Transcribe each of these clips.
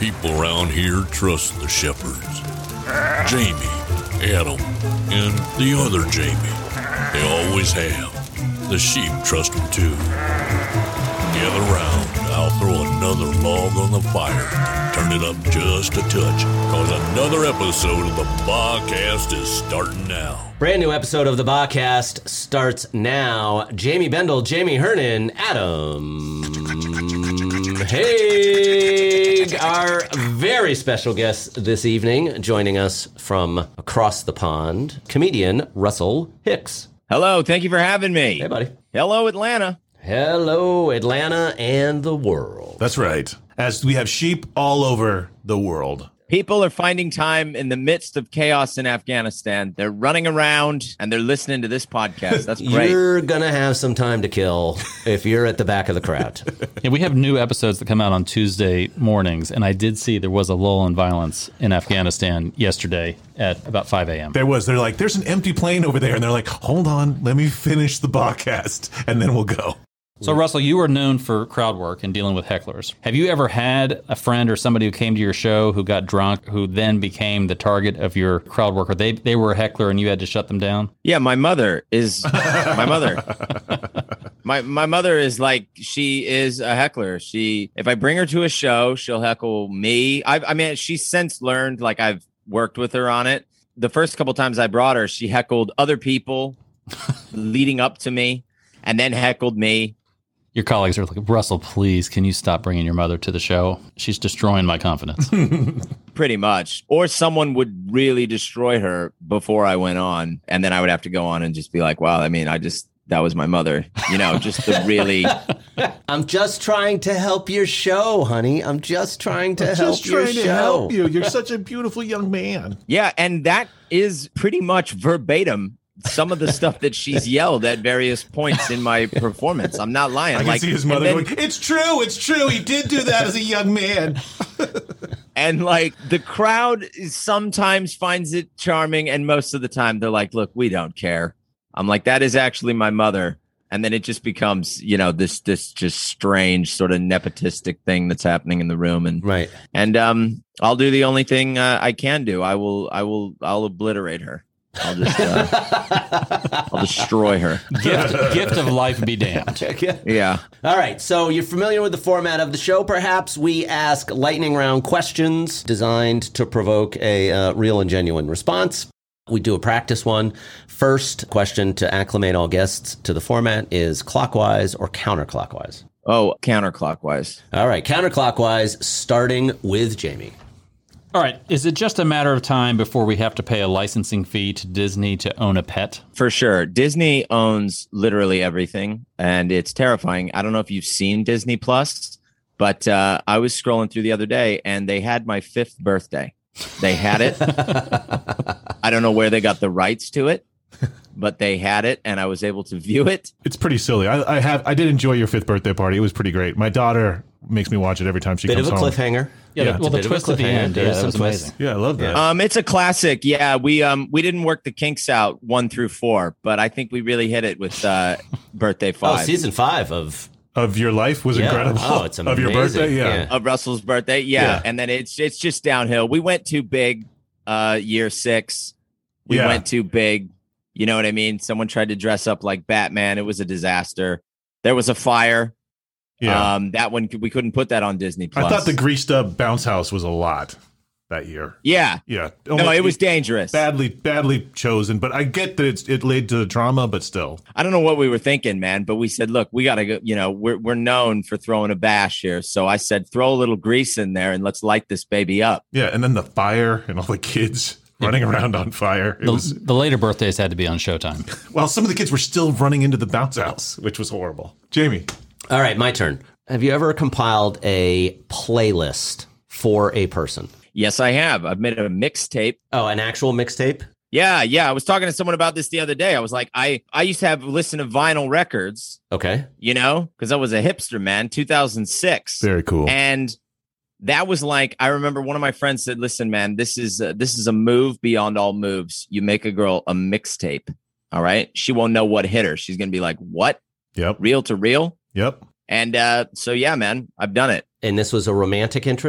People around here trust the shepherds. Jamie, Adam, and the other Jamie. They always have. The sheep trust them too. Gather round. I'll throw another log on the fire. Turn it up just a touch, cause another episode of the Bacast is starting now. Brand new episode of the Bacast starts now. Jamie Bendel, Jamie Hernan, Adam Haig, our very special guest this evening, joining us from across the pond, comedian Russell Hicks. Hello, thank you for having me. Hey, buddy. Hello, Atlanta. Hello, Atlanta and the world. That's right. As we have sheep all over the world. People are finding time in the midst of chaos in Afghanistan. They're running around and they're listening to this podcast. That's great. You're going to have some time to kill if you're at the back of the crowd. Yeah, we have new episodes that come out on Tuesday mornings, and I did see there was a lull in violence in Afghanistan yesterday at about 5 a.m. There was. They're like, there's an empty plane over there. And they're like, hold on, let me finish the podcast, and then we'll go. So, Russell, you were known for crowd work and dealing with hecklers. Have you ever had a friend or somebody who came to your show who got drunk, who then became the target of your crowd work? Or they were a heckler and you had to shut them down? Yeah, my mother is my mother. My mother is like, she is a heckler. If I bring her to a show, she'll heckle me. I mean, she's since learned, like I've worked with her on it. The first couple times I brought her, she heckled other people leading up to me and then heckled me. Your colleagues are like, Russell, please, can you stop bringing your mother to the show? She's destroying my confidence. Pretty much. Or someone would really destroy her before I went on. And then I would have to go on and just be like, wow, I mean, that was my mother. You know, just the really... I'm just trying to help your show, honey. I'm just trying to help your show. To help you. You're such a beautiful young man. Yeah, and that is pretty much verbatim some of the stuff that she's yelled at various points in my performance. I'm not lying. I can see his mother going, it's true. He did do that as a young man. And like the crowd sometimes finds it charming. And most of the time they're like, look, we don't care. I'm like, that is actually my mother. And then it just becomes, you know, this just strange sort of nepotistic thing that's happening in the room. And right. And I'll do the only thing I can do. I'll obliterate her. I'll just I'll destroy her. Gift of life be damned. Yeah. All right. So you're familiar with the format of the show, perhaps? We ask lightning round questions designed to provoke a real and genuine response. We do a practice one. First question to acclimate all guests to the format is clockwise or counterclockwise? Oh, counterclockwise. All right. Counterclockwise, starting with Jamie. All right. Is it just a matter of time before we have to pay a licensing fee to Disney to own a pet? For sure. Disney owns literally everything, and it's terrifying. I don't know if you've seen Disney Plus, but I was scrolling through the other day, and they had my 5th birthday. They had it. I don't know where they got the rights to it, but they had it, and I was able to view it. It's pretty silly. I did enjoy your 5th birthday party. It was pretty great. My daughter makes me watch it every time she comes home. Bit of a cliffhanger. Yeah, well, the twist at the end, There's some was twist. amazing. Yeah, I love that. It's a classic. Yeah, we didn't work the kinks out 1 through 4, but I think we really hit it with birthday 5. Oh, season 5 of your life was incredible. Oh, it's amazing. Of your birthday, yeah. Of Russell's birthday, yeah. And then it's just downhill. We went too big year 6. We went too big. You know what I mean? Someone tried to dress up like Batman. It was a disaster. There was a fire. Yeah. That one, we couldn't put that on Disney Plus. I thought the greased up bounce house was a lot that year. Yeah. Yeah. No, it was dangerous. Badly chosen, but I get that it led to drama, but still. I don't know what we were thinking, man, but we said, look, we got to go, you know, we're known for throwing a bash here. So I said, throw a little grease in there and let's light this baby up. Yeah. And then the fire and all the kids running around on fire. The later birthdays had to be on Showtime. Well, some of the kids were still running into the bounce house, which was horrible. Jamie. All right, my turn. Have you ever compiled a playlist for a person? Yes, I have. I've made a mixtape. Oh, an actual mixtape? Yeah. I was talking to someone about this the other day. I was like, I used to have listen to vinyl records. Okay. You know, because I was a hipster, man, 2006. Very cool. And that was like, I remember one of my friends said, listen, man, this is a move beyond all moves. You make a girl a mixtape. All right. She won't know what hit her. She's going to be like, what? Yep. Reel to reel? Yep. And so, yeah, man, I've done it. And this was a romantic interest?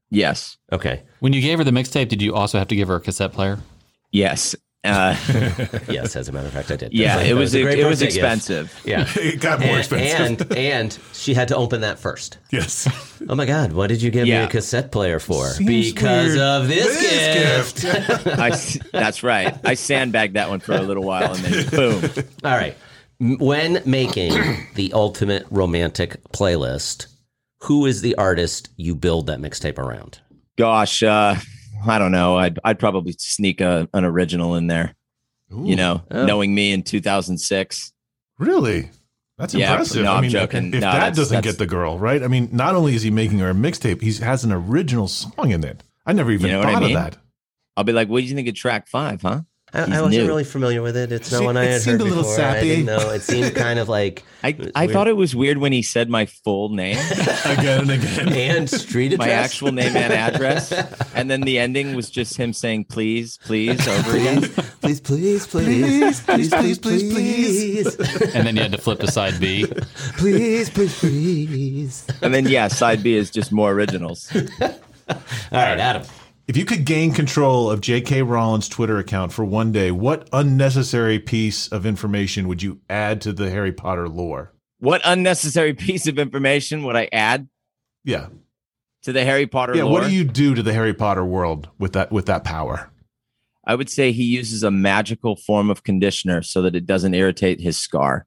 Yes. Okay. When you gave her the mixtape, did you also have to give her a cassette player? Yes. Yes, as a matter of fact, I did. Yeah, That it was a great birthday gift. expensive. Yeah. It got more expensive. And she had to open that first. Yes. Oh my God, what did you give me a cassette player for? Seems Because weird. of this gift. That's right. I sandbagged that one for a little while and then boom. All right. When making the ultimate romantic playlist, who is the artist you build that mixtape around? Gosh, I don't know. I'd probably sneak an original in there. Ooh. Knowing me in 2006. Really? That's impressive. No, I'm I mean, joking. If No, that doesn't that's- get the girl, right? I mean, not only is he making her a mixtape, he has an original song in it. I never even You know what thought I mean? of that. I'll be like, what do you think of track 5, huh? I He's wasn't new. really familiar with it. It's not one I It had seemed heard a little before. I sappy. didn't know. It seemed kind of like I thought it was weird when he said my full name, Again and again. and street address. my actual name and address, and then the ending was just him saying please, please over again. Please, please, please, please, please, And then you had to flip to side B. please, please. And then side B is just more originals. All right, Adam. If you could gain control of J.K. Rowling's Twitter account for one day, what unnecessary piece of information would you add to the Harry Potter lore? What unnecessary piece of information would I add Yeah. to the Harry Potter lore? What do you do to the Harry Potter world with that power? I would say he uses a magical form of conditioner so that it doesn't irritate his scar.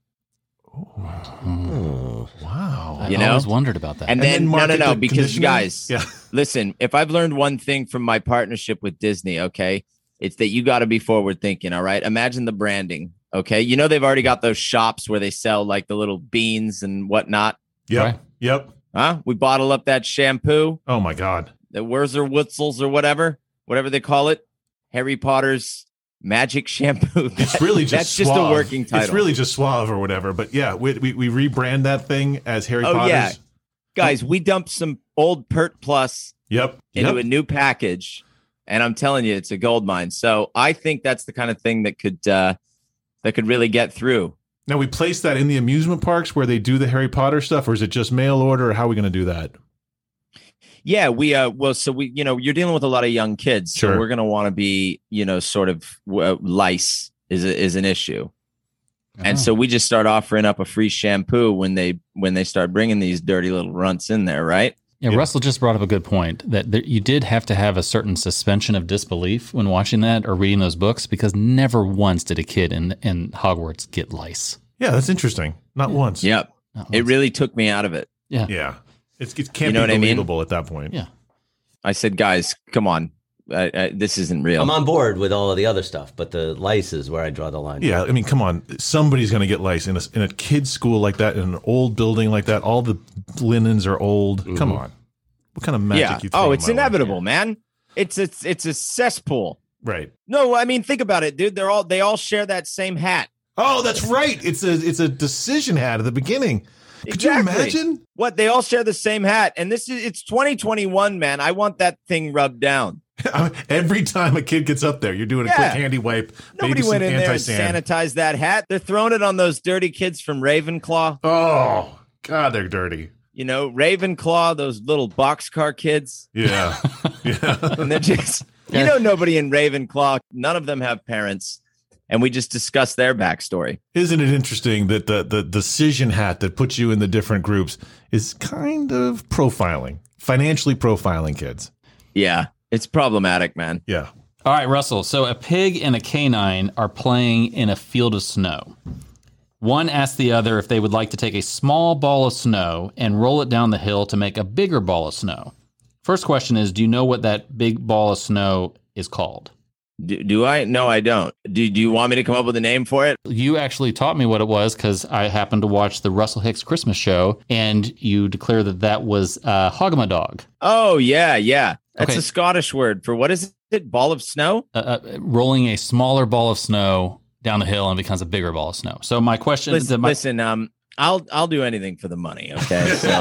Wow. I You know? always wondered about that. And then market no, the because conditioner? guys, Yeah. listen, if I've learned one thing from my partnership with Disney, okay, it's that you got to be forward thinking. All right. Imagine the branding. Okay. They've already got those shops where they sell like the little beans and whatnot. Yep. Right. Yep. Huh? We bottle up that shampoo, Oh my God. the Wurzer Wutzels or whatever they call it. Harry Potter's magic shampoo. It's really just that's Suave. just a working title. It's really just Suave or whatever. But yeah, we rebrand that thing as Harry Potter's. yeah. Guys, we dumped some old Pert Plus Yep. into a Yep. new package, and I'm telling you, it's a gold mine. So I think that's the kind of thing that could really get through. Now we place that in the amusement parks where they do the Harry Potter stuff, or is it just mail order? Or how are we going to do that? Yeah, we you're dealing with a lot of young kids, so Sure. we're going to want to be, sort of lice is an issue. And so we just start offering up a free shampoo when they start bringing these dirty little runts in there, right? Yeah, Russell just brought up a good point that you did have to have a certain suspension of disbelief when watching that or reading those books, because never once did a kid in Hogwarts get lice. Yeah, that's interesting. Not once. Yep. Not It once. really took me out of it. Yeah. Yeah. It can't You know be what I mean? believable at that point. Yeah. I said, guys, come on. This isn't real. I'm on board with all of the other stuff, but the lice is where I draw the line. Yeah, I mean, come on. Somebody's going to get lice in a kid's school like that, in an old building like that. All the linens are old. Come on. What kind of magic you think? Oh, it's inevitable, man. It's a cesspool. Right. No, I mean, think about it, dude. They all share that same hat. Oh, that's right. It's a decision hat at the beginning. Could you Exactly. imagine? What? They all share the same hat. And it's 2021, man. I want that thing rubbed down. Every time a kid gets up there, you're doing a Yeah. quick handy wipe. Nobody maybe some went in there and anti-sand. sanitized that hat. They're throwing it on those dirty kids from Ravenclaw. Oh, God, they're dirty. Ravenclaw, those little boxcar kids. Yeah. Yeah. And they're just, nobody in Ravenclaw, none of them have parents. And we just discussed their backstory. Isn't it interesting that the decision hat that puts you in the different groups is kind of profiling, financially profiling kids? Yeah, it's problematic, man. Yeah. All right, Russell. So a pig and a canine are playing in a field of snow. One asks the other if they would like to take a small ball of snow and roll it down the hill to make a bigger ball of snow. First question is, do you know what that big ball of snow is called? Do I? No, I don't. Do you want me to come up with a name for it? You actually taught me what it was because I happened to watch the Russell Hicks Christmas show, and you declared that was Hoggamadog. Oh, yeah. That's Okay. a Scottish word for what is it? Ball of snow? Rolling a smaller ball of snow down the hill and it becomes a bigger ball of snow. So my question is that Listen, I'll do anything for the money. Okay, so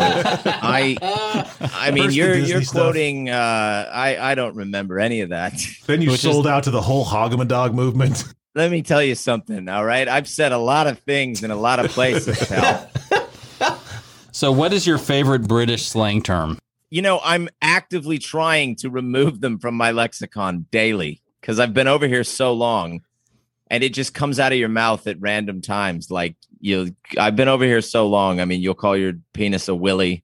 I mean, First the you're Disney stuff. quoting. I don't remember any of that. Then you Which sold out to the whole Hoggamadog movement. Let me tell you something. All right, I've said a lot of things in a lot of places, pal. So what is your favorite British slang term? I'm actively trying to remove them from my lexicon daily because I've been over here so long and it just comes out of your mouth at random times. Like I've been over here so long. I mean, you'll call your penis a willy,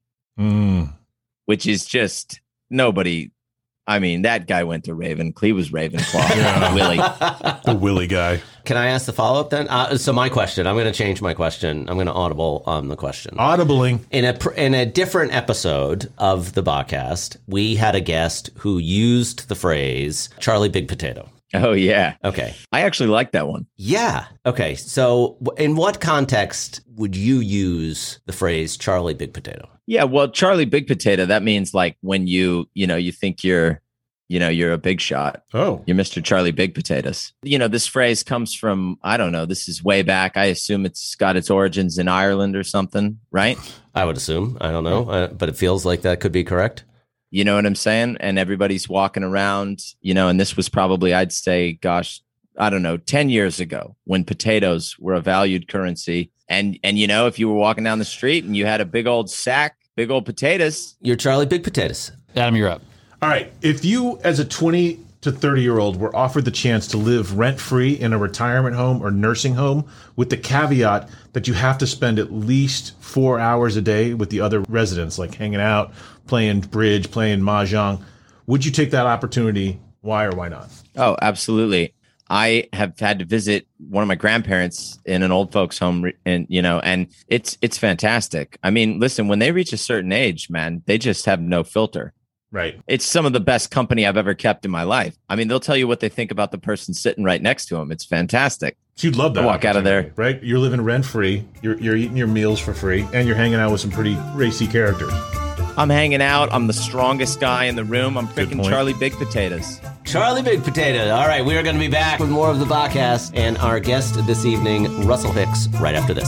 which is just nobody. I mean, that guy went to Ravenclaw. He was Ravenclaw. Willie. The Willie guy. Can I ask the follow-up then? So my question, I'm going to change my question. I'm going to audible on the question. Audibling. In a different episode of the podcast, we had a guest who used the phrase Charlie Big Potato. Oh, yeah. Okay. I actually like that one. Yeah. Okay. So in what context would you use the phrase Charlie Big Potato? Yeah, well, Charlie Big Potato, that means like when you think you're a big shot. Oh. You're Mr. Charlie Big Potatoes. This phrase comes from, I don't know, this is way back. I assume it's got its origins in Ireland or something, right? I would assume. I don't know, but it feels like that could be correct. You know what I'm saying? And everybody's walking around, and this was probably, I'd say, gosh, I don't know, 10 years ago when potatoes were a valued currency. And if you were walking down the street and you had a big old sack, big old potatoes. You're Charlie Big Potatoes. Adam, you're up. All right. If you, as a 20 to 30-year-old, were offered the chance to live rent-free in a retirement home or nursing home with the caveat that you have to spend at least 4 hours a day with the other residents, like hanging out, playing bridge, playing mahjong, would you take that opportunity? Why or why not? Oh, absolutely. I have had to visit one of my grandparents in an old folks home and it's fantastic. I mean, listen, when they reach a certain age, man, they just have no filter. Right. It's some of the best company I've ever kept in my life. I mean, they'll tell you what they think about the person sitting right next to them. It's fantastic. So you'd love that. Walk out of there. Right? You're living rent-free. You're eating your meals for free and you're hanging out with some pretty racy characters. I'm hanging out. I'm the strongest guy in the room. I'm Good freaking point. Charlie Big Potatoes. Charlie Big Potato. All right, we are going to be back with more of the podcast and our guest this evening, Russell Hicks, right after this.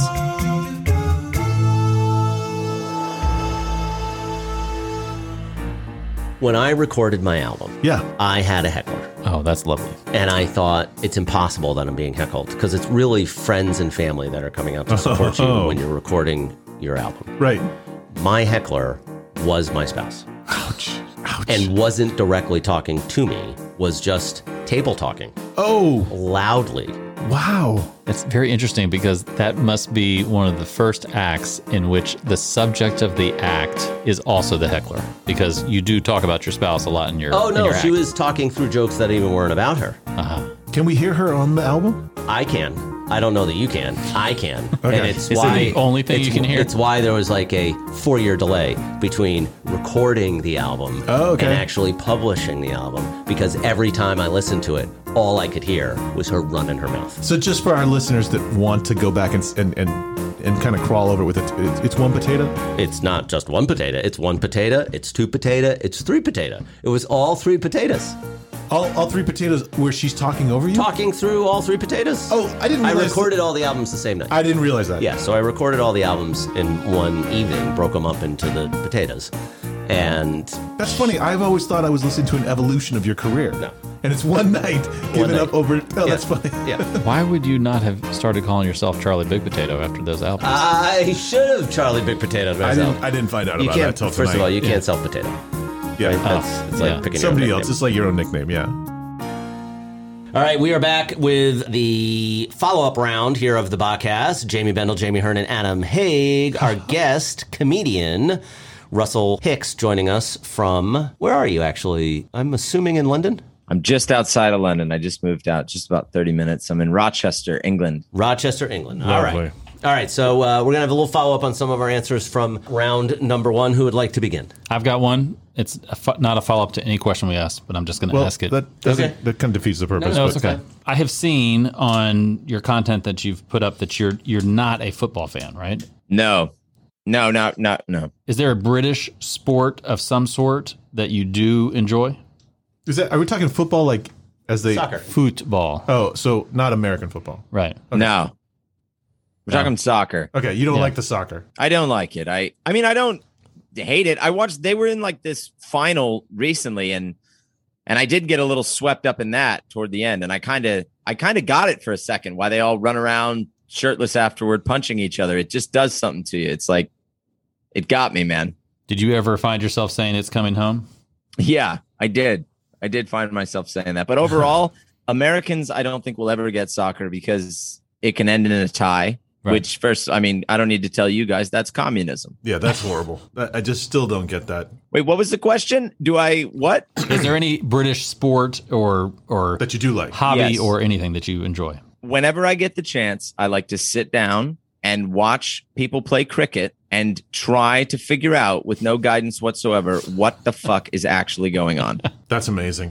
When I recorded my album, Yeah. I had a heckler. Oh, that's lovely. And I thought it's impossible that I'm being heckled because it's really friends and family that are coming out to support you when you're recording your album. Right. My heckler was my spouse Ouch. Ouch. and wasn't directly talking to me, was just table talking oh, loudly. wow. It's very interesting because that must be one of the first acts in which the subject of the act is also the heckler, because you do talk about your spouse a lot in your Oh, in no, your she act. was talking through jokes that even weren't about her. Can we hear her on the album? I can. I don't know that you can. I can. Okay. And it's Is it why the only thing you can hear? It's why there was like a 4-year delay between recording the album Oh, okay. and actually publishing the album, because every time I listened to it, all I could hear was her running her mouth. So just for our listeners that want to go back and kind of crawl over it with it, it's one potato? It's not just one potato. It's one potato. It's two potato. It's three potato. It was all three potatoes. All three potatoes where she's talking over you? Talking through all three potatoes. Oh, I didn't I realize recorded all the albums the same night. I didn't realize that. Yeah, so I recorded all the albums in one evening, broke them up into the potatoes. And That's funny. I've always thought I was listening to an evolution of your career. No. And it's one night giving night. up over. Oh, Yeah. that's funny. yeah. Why would you not have started calling yourself Charlie Big Potato after those albums? I should have Charlie Big Potato myself. I didn't find out You about that can't, till first tonight. of all, you can't self potato. Yeah. It's like yeah. picking Somebody your own else. nickname. It's like your own nickname. Yeah. All right, we are back with the follow-up round here of the podcast. Jamie Bendel, Jamie Hearn, and Adam Haig. Our guest, comedian Russell Hicks, joining us from, where are you actually? I'm assuming in London? I'm just outside of London. I just moved out just about 30 minutes. I'm in Rochester, England. Rochester, England. All Lovely. right. All right, so we're going to have a little follow-up on some of our answers from round number one. Who would like to begin? I've got one. It's not a follow-up to any question we asked, but I'm just going to Well, ask it. that doesn't. Okay. That kind of defeats the purpose. No, but- it's okay. I have seen on your content that you've put up that you're not a football fan, right? No. Is there a British sport of some sort that you do enjoy? Is that? Are we talking football? Like as they? Soccer. Football, Oh, so not American football. right? No. We're talking soccer. Okay, you don't Yeah. like the soccer. I don't like it. I mean, I don't hate it. I watched, they were in like this final recently and I did get a little swept up in that toward the end. And I kind of got it for a second, why they all run around shirtless afterward, punching each other. It just does something to you. It's like, it got me, man. Did you ever find yourself saying it's coming home? Yeah, I did. I did find myself saying that. But overall, Americans, I don't think will ever get soccer because it can end in a tie. Right. Which first, I mean, I don't need to tell you guys that's communism. Yeah, that's horrible. I just still don't get that. Wait, what was the question? What? Is there any British sport or That you do like. hobby Yes. or anything that you enjoy? Whenever I get the chance, I like to sit down and watch people play cricket and try to figure out, with no guidance whatsoever, what the fuck is actually going on. That's amazing.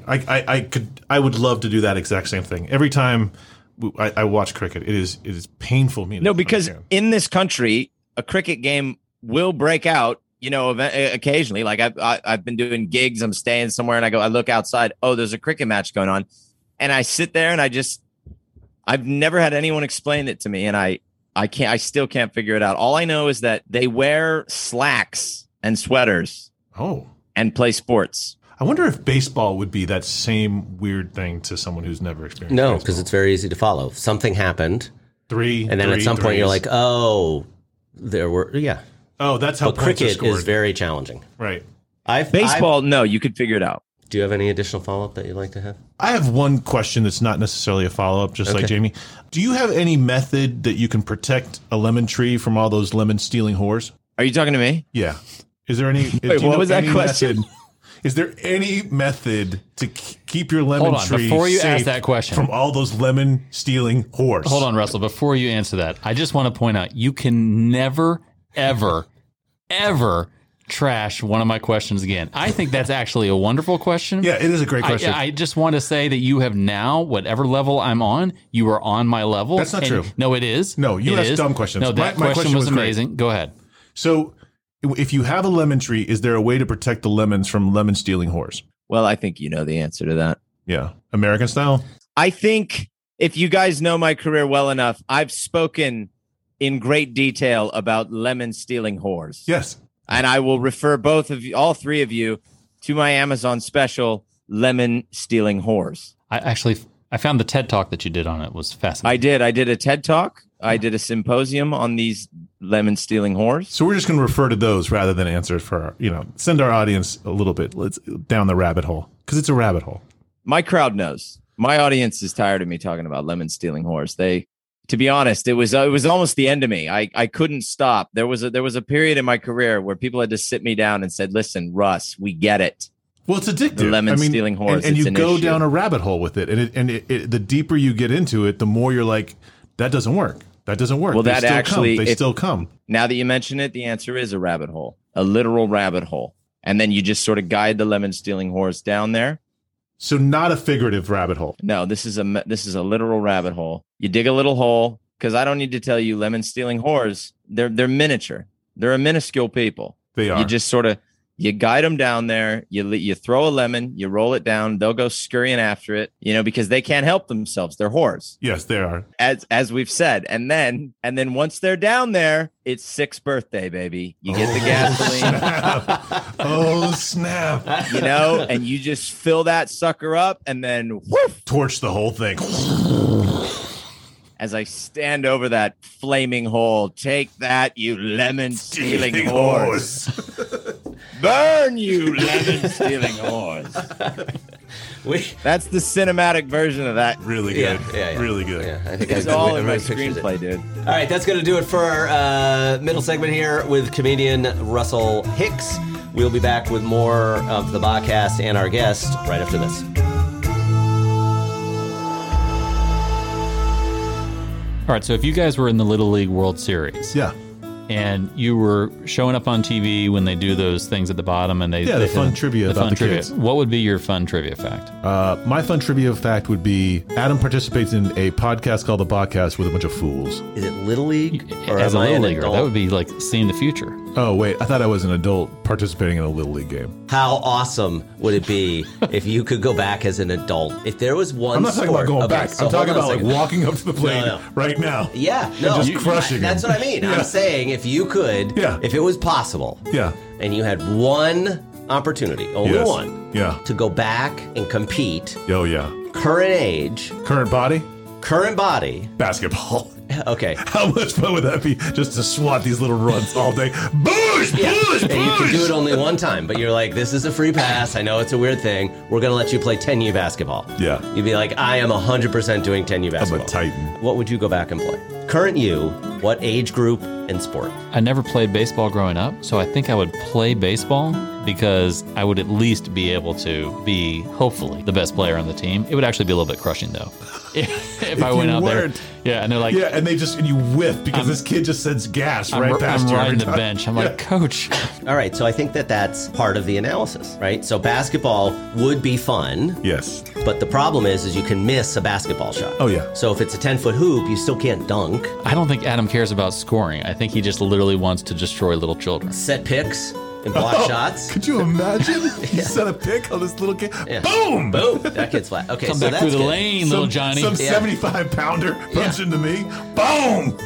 I would love to do that exact same thing. Every time I watch cricket, it is painful for me. No, because in this country, a cricket game will break out, occasionally. Like I've been doing gigs, I'm staying somewhere, and I look outside. Oh, there's a cricket match going on, and I sit there and I've never had anyone explain it to me, and I still can't figure it out. All I know is that they wear slacks and sweaters and play sports. I wonder if baseball would be that same weird thing to someone who's never experienced No, baseball. because it's very easy to follow. Something happened, and and then at some point you're like, oh, there were, oh, that's how But points are cricket scored. is very challenging. Right. Baseball, no, you could figure it out. Do you have any additional follow-up that you'd like to have? I have one question that's not necessarily a follow-up, just like Jamie. Do you have any method that you can protect a lemon tree from all those lemon-stealing whores? Are you talking to me? Yeah. Is there any... Wait, what was that question? Is there any method to keep your lemon Hold on, tree before you safe ask that question. from all those lemon-stealing whores? Hold on, Russell. Before you answer that, I just want to point out you can never, ever, ever trash one of my questions again. I think that's actually a wonderful question. Yeah, it is a great question. I just want to say that you have now, whatever level I'm on, you are on my level. That's not true. No, it is. No, you It ask is. dumb questions. No, that My question question was was great. amazing. Go ahead. So if you have a lemon tree, is there a way to protect the lemons from lemon-stealing whores? Well, I think you know the answer to that. Yeah. American style? I think if you guys know my career well enough, I've spoken in great detail about lemon stealing whores. Yes. And I will refer all three of you to my Amazon special, Lemon Stealing Whores. I found the TED Talk that you did on it was fascinating. I did a TED Talk. I did a symposium on these lemon stealing whores. So we're just going to refer to those rather than answer for send our audience a little bit down the rabbit hole, because it's a rabbit hole. My crowd knows. My audience is tired of me talking about lemon stealing whores. To be honest, it was almost the end of me. I couldn't stop. There was a period in my career where people had to sit me down and said, "Listen, Russ, we get it. Well, it's addictive. The lemon stealing whores, and it's you an go issue." down a rabbit hole with it, and the deeper you get into it, the more you're like, that doesn't work. That doesn't work. Well, They that still actually- come. They if- still come. Now that you mention it, the answer is a rabbit hole, a literal rabbit hole. And then you just sort of guide the lemon stealing whores down there. So not a figurative rabbit hole. No, this is a literal rabbit hole. You dig a little hole, because I don't need to tell you, lemon stealing whores, they're miniature. They're a minuscule people. They are. You just sort of guide them down there. You throw a lemon, you roll it down. They'll go scurrying after it, because they can't help themselves. They're whores, Yes, they are. as we've said. And then once they're down there, it's sixth birthday, baby. You get the gasoline. Oh, snap. And you just fill that sucker up, and then woof, Torch the whole thing. as I stand over that flaming hole, take that, you lemon stealing whores. Burn, you lemon stealing whores. That's the cinematic version of that. Really good. Yeah. Really good. Yeah, I think It's all in my everybody pictures it. screenplay, dude. All right, that's going to do it for our middle segment here with comedian Russell Hicks. We'll be back with more of the podcast and our guest right after this. All right, so if you guys were in the Little League World Series, Yeah. and you were showing up on TV when they do those things at the bottom, and The fun trivia about the kids. What would be your fun trivia fact? My fun trivia fact would be Adam participates in a podcast called The Podcast with a bunch of fools. Is it Little League? Or As a am I little an leaguer, adult? that would be like seeing the future. Oh, wait. I thought I was an adult participating in a Little League game. How awesome would it be if you could go back as an adult? If there was one I'm not talking sport, about going okay, back. so I'm talking hold on about a like second. walking up to the plane No. right now. Yeah, no, just crushing That's him. what I mean. Yeah. I'm saying if you could, Yeah. if it was possible, Yeah. and you had one opportunity, only Yes. one, Yeah. to go back and compete, Oh, yeah. current age, Current body? current body. Basketball. Okay, How much fun would that be just to swat these little runs all day? Boom! And you can do it only one time, but you're like, this is a free pass. I know it's a weird thing. We're going to let you play 10U basketball. Yeah. You'd be like, I am 100% doing 10U I'm basketball. a titan. What would you go back and play? Current you, what age group and sport? I never played baseball growing up, so I think I would play baseball because I would at least be able to be, hopefully, the best player on the team. It would actually be a little bit crushing, though. if I went out there. Yeah, and they're like, Yeah, and you whiff because this kid just sends gas I'm right past you. riding every the time. bench. I'm like, Coach. All right, so I think that's part of the analysis, right? So basketball would be fun, Yes. but the problem is you can miss a basketball shot. Oh, yeah. So if it's a 10-foot hoop, you still can't dunk. I don't think Adam cares about scoring. I think he just literally wants to destroy little children. Set picks and block shots. Could you imagine? You set a pick on this little kid. Yeah. Boom! Boom! That kid's flat. Okay, Come so back that's through the good. lane, little Johnny. Some Yeah. 75-pounder runs into me. Boom!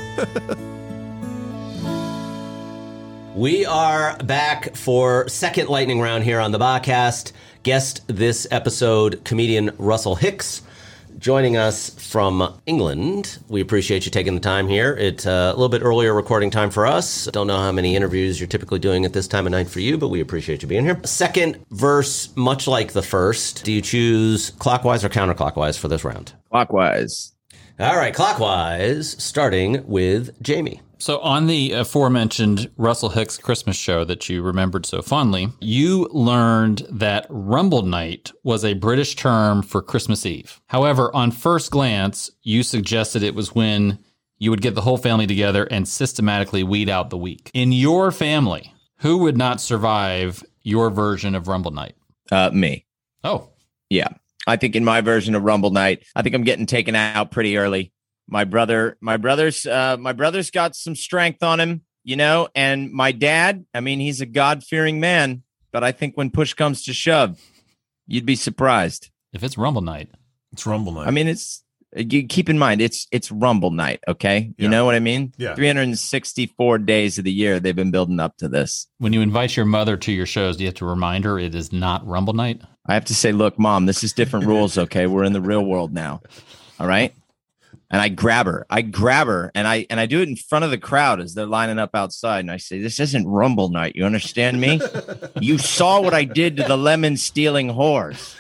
We are back for second lightning round here on the podcast. Guest this episode, comedian Russell Hicks, joining us from England. We appreciate you taking the time here. It's a little bit earlier recording time for us. Don't know how many interviews you're typically doing at this time of night for you, but we appreciate you being here. Second verse, much like the first, do you choose clockwise or counterclockwise for this round? Clockwise. All right, clockwise, starting with Jamie. So on the aforementioned Russell Hicks Christmas show that you remembered so fondly, you learned that Rumble Night was a British term for Christmas Eve. However, on first glance, you suggested it was when you would get the whole family together and systematically weed out the weak. In your family, who would not survive your version of Rumble Night? Me. Oh, Yeah. I think in my version of Rumble Night, I think I'm getting taken out pretty early. My brother's got some strength on him, you know, and my dad, I mean, he's a God-fearing man, but I think when push comes to shove, you'd be surprised. if it's Rumble Night. It's Rumble Night. I mean, you keep in mind, it's Rumble Night, okay? You Yeah. know what I mean? Yeah. 364 days of the year, they've been building up to this. When you invite your mother to your shows, do you have to remind her it is not Rumble Night? I have to say, look, Mom, this is different rules, okay? We're in the real world now. All right? And I grab her, and I do it in front of the crowd as they're lining up outside. And I say, this isn't Rumble Night. You understand me? You saw what I did to the lemon stealing whores.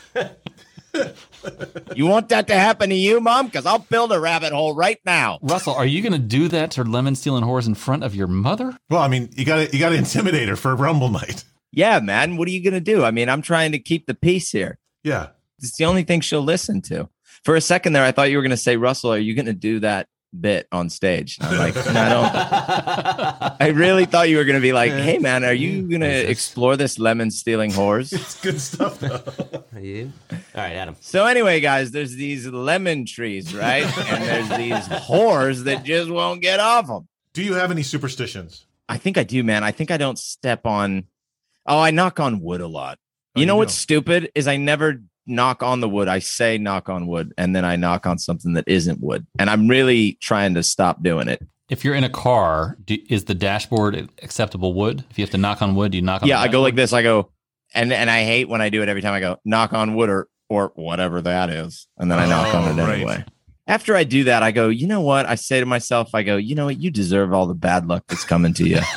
You want that to happen to you, Mom? Because I'll build a rabbit hole right now. Russell, are you going to do that to lemon stealing whores in front of your mother? well, I mean, you got to intimidate her for Rumble Night. Yeah, man. What are you going to do? I mean, I'm trying to keep the peace here. Yeah. It's the only thing she'll listen to. For a second there, I thought you were going to say, Russell, are you going to do that bit on stage? And I'm like, no, I don't. I really thought you were going to be like, hey, man, are you going to explore this lemon stealing whores? It's good stuff, though. Are you? All right, Adam. So anyway, guys, there's these lemon trees, right? And there's these whores that just won't get off them. Do you have any superstitions? I think I do, man. I think I don't step on. Oh, I knock on wood a lot. Oh, You know you what's do? stupid is I never knock on the wood. I say knock on wood, and then I knock on something that isn't wood. And I'm really trying to stop doing it. If you're in a car, is the dashboard acceptable wood? If you have to knock on wood, do you knock on Yeah, the I go like dashboard? this. I go, and I hate when I do it every time. I go knock on wood or whatever that is, and then I knock on it right. anyway. After I do that, I go, you know what? I say to myself, I go, you know what? You deserve all the bad luck that's coming to you.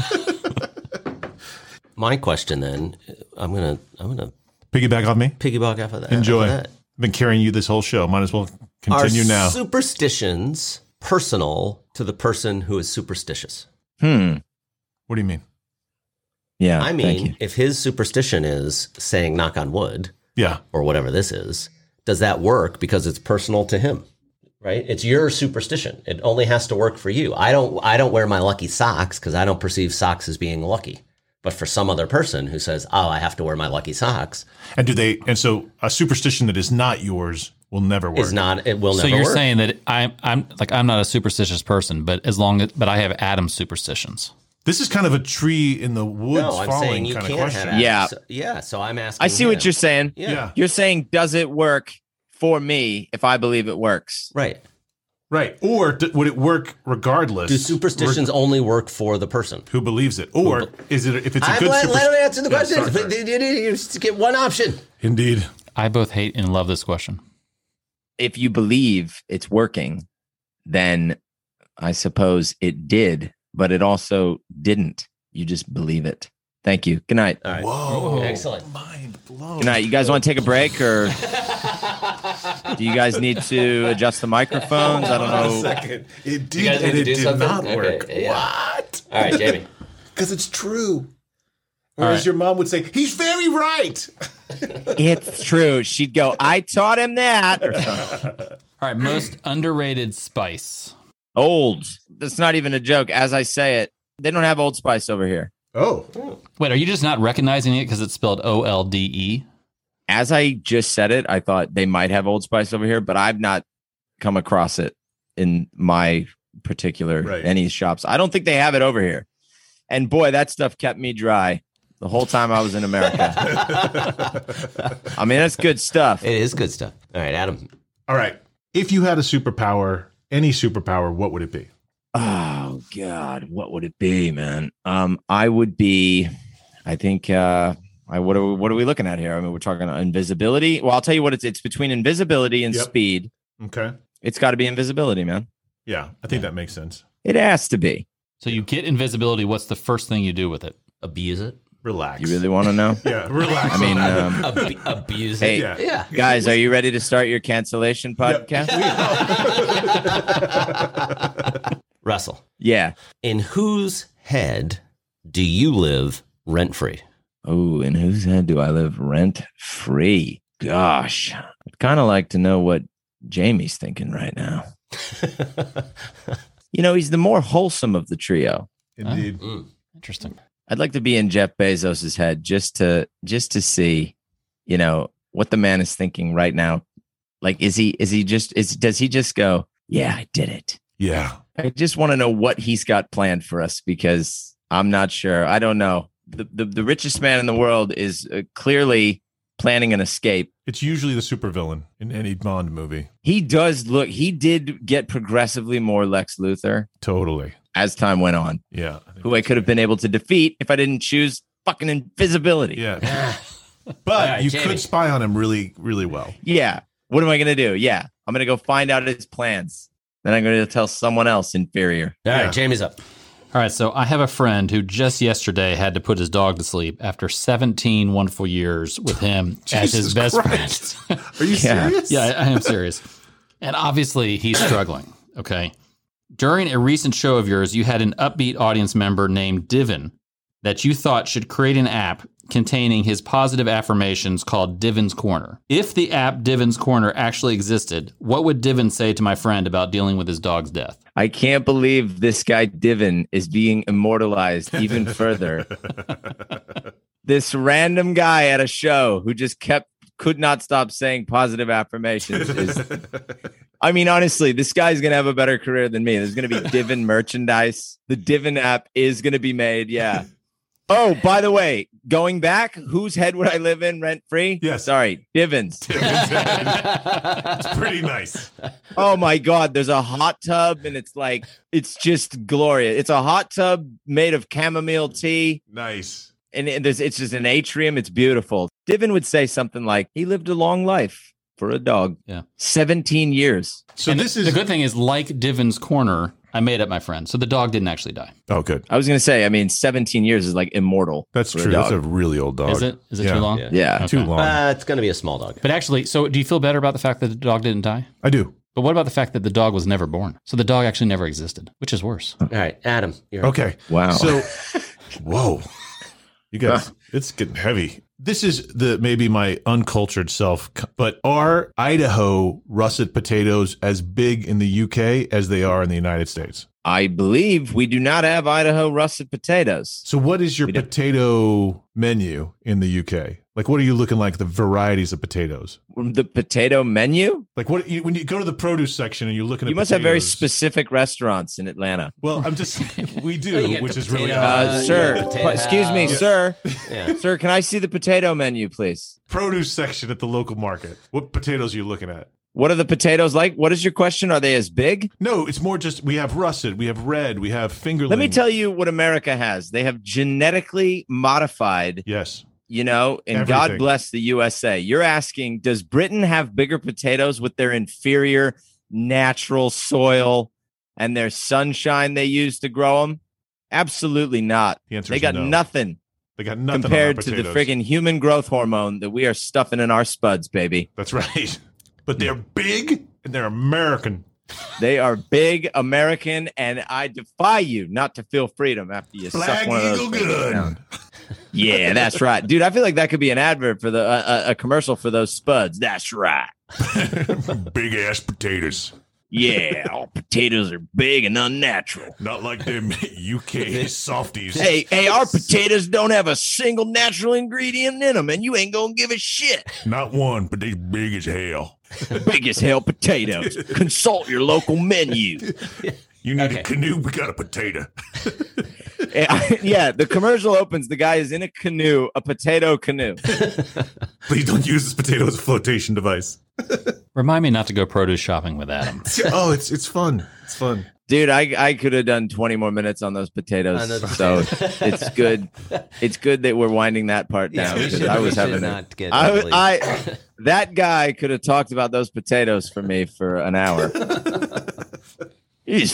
My question then, I'm gonna Piggyback off me? piggyback off of that. Enjoy. off I've of that. been carrying you this whole show. Might as well continue Are now. superstitions personal to the person who is superstitious? Hmm. What do you mean? Yeah. I thank mean, you. if his superstition is saying knock on wood Yeah. or whatever this is, does that work because it's personal to him? Right? It's your superstition. It only has to work for you. I don't wear my lucky socks because I don't perceive socks as being lucky. But for some other person who says, "Oh, I have to wear my lucky socks," And so a superstition that is not yours will never work. is not. It will So never you're work. saying that I'm not a superstitious person, but but I have Adam's superstitions. This is kind of a tree in the woods no, I'm falling saying you kind of can't question. have. Yeah. Yeah. So I'm asking. I see what him. you're saying. Yeah. You're saying, does it work for me if I believe it works? Right. Right. Or would it work regardless? Do superstitions only work for the person? Who believes it? Or is it if it's a good Let superstition? him answer the Yeah, question. sorry. You just get one option. Indeed. I both hate and love this question. If you believe it's working, then I suppose it did, but it also didn't. You just believe it. Thank you. Good night. All right. Whoa. Excellent. Mind blown. Good night. You guys want to take a break, or do you guys need to adjust the microphones? I don't know. Second. It You did, guys need and to it do did something? not work. Okay, yeah. What? All right, Jamie. Because it's true. Whereas right. your mom would say, he's very right. It's true. She'd go, I taught him that. Or something. All right, most underrated spice. Old. That's not even a joke. As I say it, they don't have Old Spice over here. Oh. Wait, are you just not recognizing it because it's spelled OLDE? As I just said it, I thought they might have Old Spice over here, but I've not come across it in my particular any shops. I don't think they have it over here. And boy, that stuff kept me dry the whole time I was in America. I mean, that's good stuff. It is good stuff. All right, Adam. All right. If you had a superpower, any superpower, what would it be? Oh God, what would it be, man? I would be, I think, what are we looking at here? I mean, we're talking invisibility. Well, I'll tell you what it's between invisibility and speed. Okay. It's got to be invisibility, man. Yeah, I think that makes sense. It has to be. So you get invisibility. What's the first thing you do with it? Abuse it. Relax. You really want to know? Yeah, relax. I mean, Abuse hey, it. yeah. guys, are you ready to start your cancellation podcast? Russell, Yeah. in whose head do you live rent free? Oh, in whose head do I live rent free? Gosh, I'd kind of like to know what Jamie's thinking right now. You know, he's the more wholesome of the trio. Indeed. Interesting. I'd like to be in Jeff Bezos's head just to see, you know, what the man is thinking right now. Like, does he just go, yeah, I did it. Yeah. I just want to know what he's got planned for us, because I'm not sure. I don't know. The richest man in the world is clearly planning an escape. It's usually the supervillain in any Bond movie. He did get progressively more Lex Luthor Totally. as time went on, Yeah. who I could have been able to defeat if I didn't choose fucking invisibility. Yeah. But right, you Jamie. could spy on him really, really well. Yeah. What am I going to do? Yeah. I'm going to go find out his plans. Then I'm going to tell someone else inferior. All Yeah. right, Jamie's up. All right, so I have a friend who just yesterday had to put his dog to sleep after 17 wonderful years with him as his Jesus best Christ. friend. Are you Yeah. serious? Yeah, I am serious. And obviously, he's struggling. Okay. During a recent show of yours, you had an upbeat audience member named Divin that you thought should create an app containing his positive affirmations called Divin's Corner. If the app Divin's Corner actually existed, what would Divin say to my friend about dealing with his dog's death? I can't believe this guy Divin is being immortalized even further. This random guy at a show who just could not stop saying positive affirmations I mean, honestly, this guy's going to have a better career than me. There's going to be Divin merchandise. The Divin app is going to be made. Yeah. Oh, by the way, going back, whose head would I live in rent free? Yes. Sorry, Divin's. It's pretty nice. Oh my God, there's a hot tub and it's just glorious. It's a hot tub made of chamomile tea. Nice. And it's just an atrium. It's beautiful. Divin would say something like, he lived a long life for a dog. Yeah. 17 years. So And this the is good thing is, like Divin's Corner, I made up my friend. So the dog didn't actually die. Oh, good. I was going to say, I mean, 17 years is like immortal. That's for a true. That's dog. a really old dog. Is it? Is it Yeah. too long? Yeah. Yeah. Okay. Too long. It's going to be a small dog. But actually, so do you feel better about the fact that the dog didn't die? I do. But what about the fact that the dog was never born? So the dog actually never existed, which is worse. All right, Adam. You're up. Okay. Wow. So, whoa, you guys, it's getting heavy. This is maybe my uncultured self, but are Idaho russet potatoes as big in the UK as they are in the United States? I believe we do not have Idaho russet potatoes. So what is your We don't. potato menu in the UK? Like, what are you looking like, the varieties of potatoes? The potato menu? Like, when you go to the produce section and you're looking at You must have very potatoes- specific restaurants in Atlanta. Well, I'm just, we You do, get which the is really potato- odd. Sir, yeah, potato excuse me, house. sir. Yeah. Sir, can I see the potato menu, please? Produce section at the local market. What potatoes are you looking at? What are the potatoes like? What is your question? Are they as big? No, it's more just we have russet, we have red, we have fingerling. Let me tell you what America has. They have genetically modified, Yes. you know, and Everything. God bless the USA. You're asking, does Britain have bigger potatoes with their inferior natural soil and their sunshine they use to grow them? Absolutely not. The answer They is got no. nothing They got nothing compared on to our the potatoes. friggin' human growth hormone that we are stuffing in our spuds, baby. That's right. But they're big and they're American. They are big American, and I defy you not to feel freedom after you suck Flag one of those Eagle things good. down. Yeah, that's right, dude. I feel like that could be an advert for the a commercial for those spuds. That's right. Big ass potatoes. Yeah, all potatoes are big and unnatural. Not like them UK softies. Hey, our potatoes don't have a single natural ingredient in them, and you ain't gonna give a shit. Not one, but they big as hell. Big as hell potatoes. Consult your local menu. You need a canoe, we got a potato. Yeah, the commercial opens. The guy is in a canoe, a potato canoe. Please don't use this potato as a flotation device. Remind me not to go produce shopping with Adam. Oh, it's fun. It's fun. Dude, I could have done 20 more minutes on those potatoes. On those So it's good. It's good that we're winding that part down. we because should- I we was should having not get that guy could have talked about those potatoes for me for an hour. He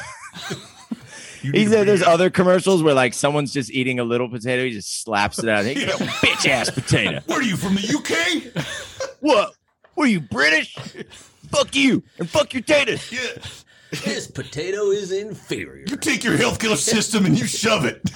said there's other commercials where like someone's just eating a little potato, he just slaps it out. Hey, you bitch ass potato. What are you from the UK? What? What are you, British? Fuck you and fuck your taters. Yeah. This potato is inferior. You take your healthcare system and you shove it.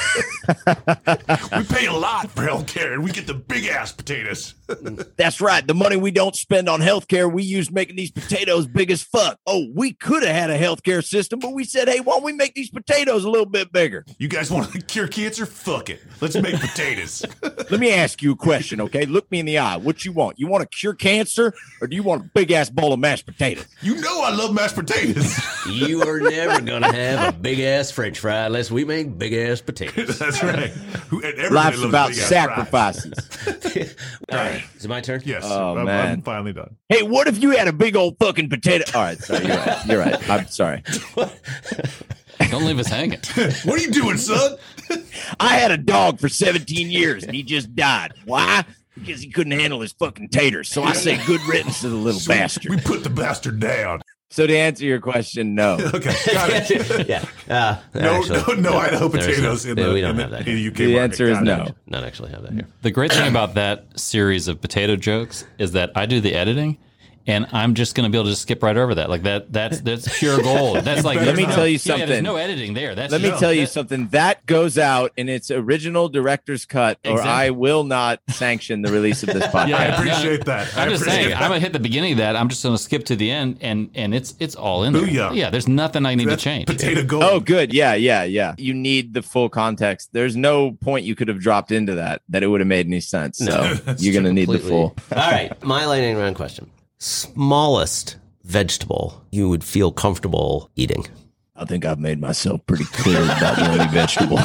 We pay a lot for healthcare and we get the big ass potatoes. That's right. The money we don't spend on healthcare, we use making these potatoes big as fuck. Oh, we could have had a healthcare system, but we said, hey, why don't we make these potatoes a little bit bigger? You guys want to cure cancer? Fuck it. Let's make potatoes. Let me ask you a question, okay? Look me in the eye. What you want? You want to cure cancer, or do you want a big ass bowl of mashed potatoes? You know I love mashed potatoes. You are never gonna have a big ass French fry unless we make big ass potatoes. That's right. Everybody Life's loves about big-ass sacrifices. All right, is it my turn? fries. Yes. Oh, I'm man. finally done. Hey, what if you had a big old fucking potato? All right, sorry, you're right. You're right. I'm sorry. Don't leave us hanging. What are you doing, son? I had a dog for 17 years and he just died. Why? Because he couldn't handle his fucking taters. So I say good riddance to the little bastard. We put the bastard down. So to answer your question, no. Okay. Got it. Yeah. No Idaho potatoes in the, we don't in have the, that in here. the UK The market. answer is Got it. no. Not actually have that here. The great thing about that series of potato jokes is that I do the editing, and I'm just going to be able to just skip right over that. Like that's pure gold. That's like Let me there's tell you yeah, something. there's no editing there. That's Let me just- tell you something. That goes out in its original director's cut, or Exactly. I will not sanction the release of this podcast. Yeah, I appreciate that. I'm just saying, I'm that. gonna hit the beginning of that. I'm just gonna skip to the end, and it's all in there. Booyah. Yeah, there's nothing I need That's to change. potato gold. Oh, good. Yeah. You need the full context. There's no point you could have dropped into that it would have made any sense. So you're going to need the Completely. full. All right, my lightning round question: smallest vegetable you would feel comfortable eating? I think I've made myself pretty clear about the only vegetable.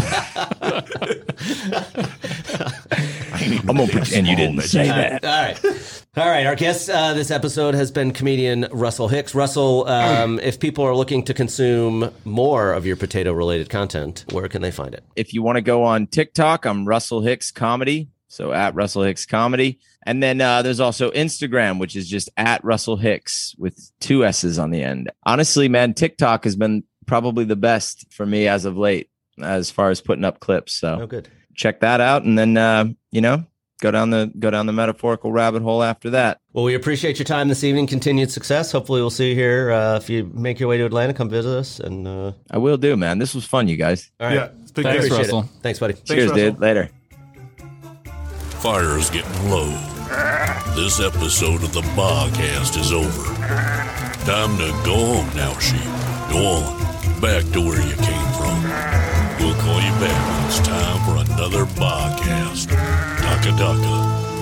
I'm going to pretend you didn't say that. All right. Our guest this episode has been comedian Russell Hicks. Russell, if people are looking to consume more of your potato-related content, where can they find it? If you want to go on TikTok, I'm Russell Hicks Comedy. So at Russell Hicks Comedy. And then there's also Instagram, which is just at Russell Hicks with 2 S's on the end. Honestly, man, TikTok has been probably the best for me as of late, as far as putting up clips. So Oh, good. check that out. And then, go down the metaphorical rabbit hole after that. Well, we appreciate your time this evening. Continued success. Hopefully, we'll see you here. If you make your way to Atlanta, come visit us. And I will do, man. This was fun, you guys. all right. Yeah. It's big Thanks, guys. Appreciate Russell. it. Thanks, buddy. Cheers, Russell. dude. Later. Fire is getting low. This episode of the Bogcast is over. Time to go home now, sheep. Go on, back to where you came from. We'll call you back when it's time for another Bogcast. Taka taka.